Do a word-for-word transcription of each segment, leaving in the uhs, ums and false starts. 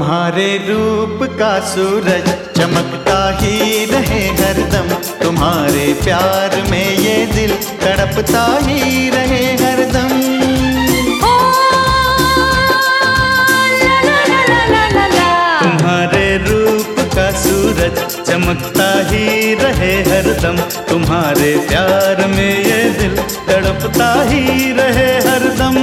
तुम्हारे रूप का सूरज चमकता ही रहे हरदम, तुम्हारे प्यार में ये दिल तड़पता ही रहे हरदम। ओ, ला ला ला ला ला ला ला। तुम्हारे रूप का सूरज चमकता ही रहे हरदम, तुम्हारे प्यार में ये दिल तड़पता ही रहे हरदम।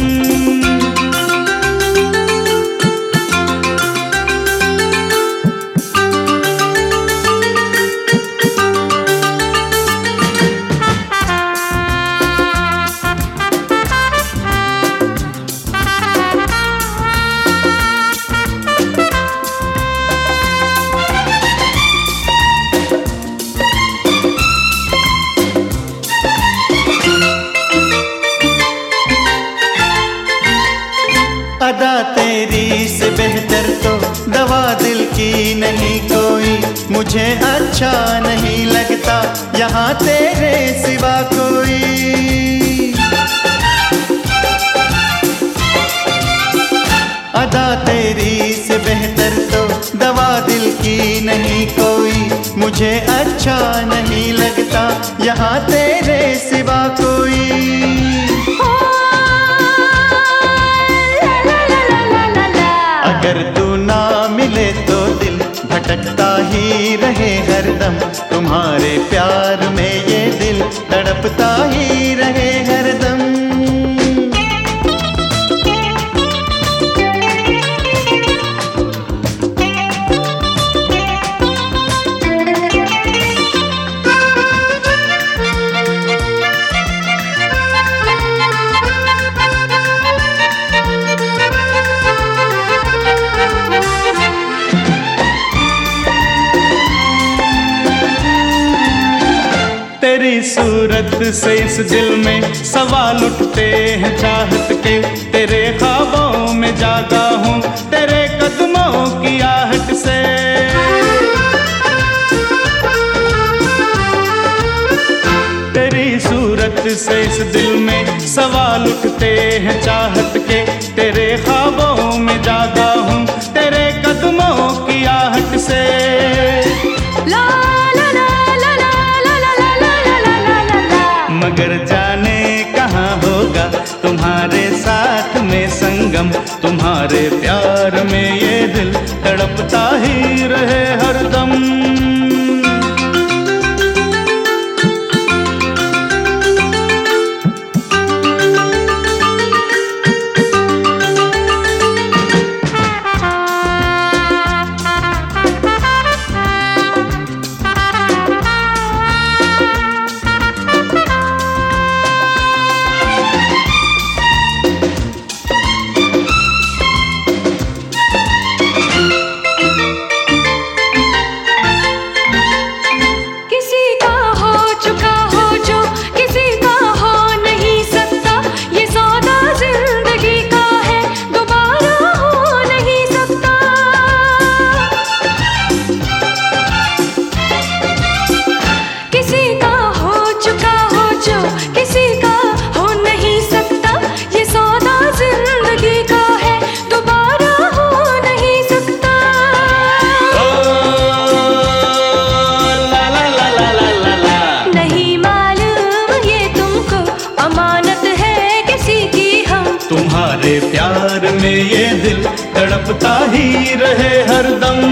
अदा तेरी से बेहतर तो दवा दिल की नहीं कोई, मुझे अच्छा नहीं लगता यहाँ तेरे सिवा कोई। अदा तेरी से बेहतर तो दवा दिल की नहीं कोई, मुझे अच्छा नहीं लगता यहाँ तेरे सिवा कोई। अगर तू ना मिले तो दिल भटकता ही रहे हरदम, तुम्हारे प्यार में ये दिल तड़पता ही रहे हरदम। तेरी सूरत से इस दिल में सवाल उठते हैं चाहत के, तेरे ख्वाबों में जागा हूँ तेरे कदमों की आहट से। तेरी सूरत से इस दिल में सवाल उठते हैं चाहत के, तेरे ख्वाबों में जागा हूँ तेरे कदमों की आहट से। मगर जाने कहाँ होगा तुम्हारे साथ में संगम, तुम्हारे प्यार में ये दिल तड़पता ही रहे हरदम। तुम्हारे प्यार में ये दिल तड़पता ही रहे हरदम।